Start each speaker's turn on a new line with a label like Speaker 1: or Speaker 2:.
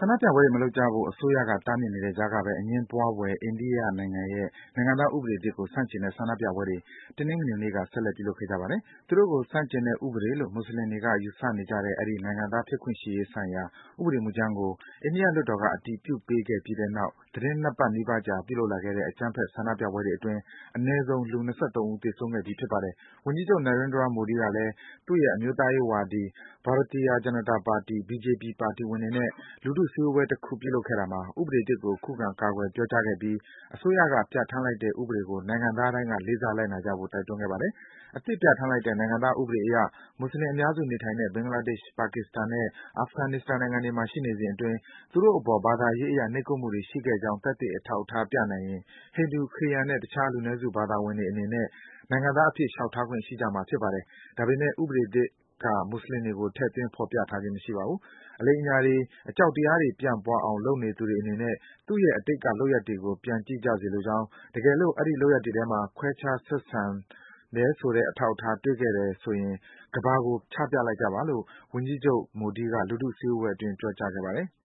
Speaker 1: န္ဒပြပွဲတွေမလုပ်ကြဖို့ အစိုးရက တားမြစ်နေတဲ့ကြားကပဲ အငြင်းပွားဖွယ် အိန္ဒိယနိုင်ငံရဲ့ နိုင်ငံသားဥပဒေသစ်ကို ဆန့်ကျင်တဲ့ ဆန္ဒပြပွဲတွေ တနင်္ဂနွေနေ့က ဆက်လက် ပြုလုပ်ခဲ့ကြပါတယ်။ သူတို့ကို ဆန့်ကျင်တဲ့ဥပဒေလို့ မွတ်ဆလင်တွေက ယူဆနေကြတဲ့ အဲဒီ နိုင်ငံသားဖြစ်ခွင့်ရှိရေးဆိုင်ရာ ဥပဒေမူကြမ်းကို အိန္ဒိယလွှတ်တော်က အတည်ပြုပေးခဲ့ပြီးတဲ့နောက် သီတင်း ၂ ပတ်နီးပါးကြာ ပြုလုပ်လာခဲ့တဲ့ အကြမ်းဖက် ဆန္ဒပြပွဲတွေအတွင်း အနည်းဆုံး လူ ၂၃ ဦး သေဆုံးခဲ့ပြီး ဖြစ်ပါတယ်။ ဝန်ကြီးချုပ် Narendra Modi ကလည်း သူ့ရဲ့ အမျိုးသားရေးဝါဒီ Bharatiya Janata ပါတီ BJP ပါတီဝင်တွေနဲ့ လူထုစည်းဝေးပွဲတခု ပြုလုပ်ခဲ့တာမှာ ဥပဒေသစ်ကို ခုခံ ကာကွယ် ပြောကြားခဲ့ပြီး အစိုးရက ပြဌာန်းလိုက်တဲ့ ဥပဒေကို နိုင်ငံသားတိုင်းက လေးစားလိုက်နာကြဖို့ တိုက်တွန်းခဲ့ပါတယ်။ အသစ်ပြဌာန်းလိုက်တဲ့ နိုင်ငံသားဥပဒေအရ မွတ်ဆလင်အများစုနေထိုင်တဲ့ ဘင်္ဂလားဒေ့ရှ်၊ ပါကစ္စတန်နဲ့ Afghanistan နိုင်ငံတွေမှာ ရှိနေစဉ်အတွင်း သူတို့အပေါ် ဘာသာရေးအရ နှိပ်ကွပ်မှုတွေ ရှိခဲ့ကြောင်း သက်သေအထောက်အထား ပြနိုင်ရင် ဟိန္ဒူ၊ ခရစ်ယာန်နဲ့ တခြား လူနည်းစုဘာသာဝင်တွေအနေနဲ့ နိုင်ငံသားအဖြစ် လျှောက်ထားခွင့် ရှိကြမှာ ဖြစ်ပါတယ်။ ဒါပေမယ့် ဥပဒေသစ်က မွတ်ဆလင်တွေကို ထည့်သွင်း ဖော်ပြထားခြင်း မရှိပါဘူး။ အလိမ်အညာတွေ၊ အကြောက်တရားတွေ ပြန့်ပွားအောင် လုပ်နေသူတွေအနေနဲ့ သူ့ရဲ့ အတိတ်က လုပ်ရပ်တွေကို ပြန်ကြည့်ကြစေလိုကြောင်း၊ တကယ်လို့ အဲဒီ လုပ်ရပ်တွေထဲမှာ ခွဲခြား ဆက်ဆံတယ်ဆိုတဲ့ အထောက်အထား တွေ့ခဲ့တယ်ဆိုရင် ကမ္ဘာကို ချပြလိုက်ကြပါလို့ ဝန်ကြီးချုပ် Modi က လူထုစည်းဝေးပွဲအတွင်း ပြောကြားခဲ့ပါတယ်။